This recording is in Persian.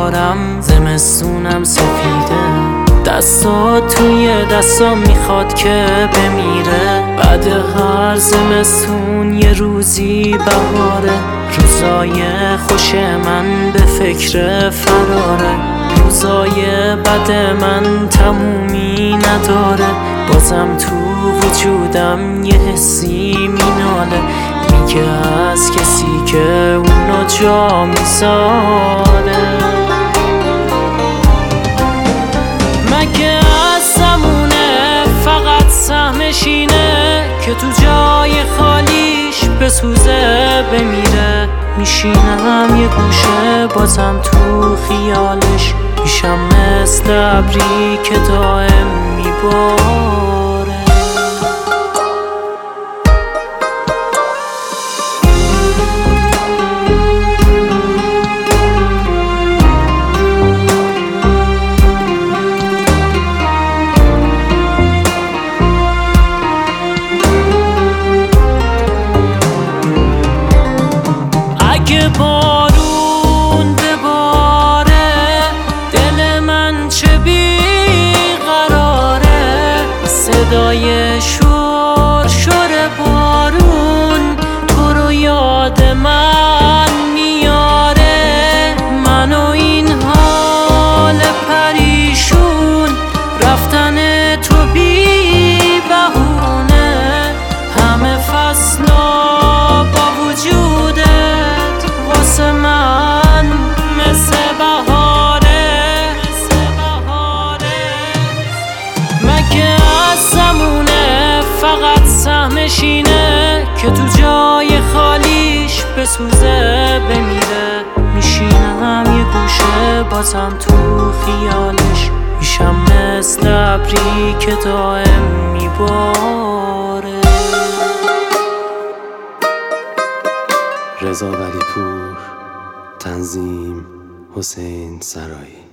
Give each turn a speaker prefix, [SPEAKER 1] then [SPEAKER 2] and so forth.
[SPEAKER 1] دارم، زمستونم سفیده، دستات توی دستام میخواد که بمیره. بعد هر زمستون یه روزی بهاره، روزای خوش من به فکر فراره، روزای بد من تمومی نداره. بازم تو وجودم یه حسی میناله، میگه از کسی که اونو جا میذاره. مگه از زمونه فقط سهمش اینه که تو جای خالیش بسوزه بمیره؟ میشینم یه گوشه بازم تو خیالش، میشم مثل ابری که دائم میباره. اگه بارون بباره دل من چه بیقراره، صدای شور شور بارون تو رو یاد من میاره. من و این حال پریشون رفتن تو بی بهونه، همه فصلا با وجوده من مثل بهاره. مگه از زمونه فقط سهمش اینه که تو جای خالیش بسوزه بمیره؟ میشینم یه گوشه بازم تو خیالش، میشم مثل ابری که دائم میباره.
[SPEAKER 2] رضا ولیپور، تنظیم حسین سرایی.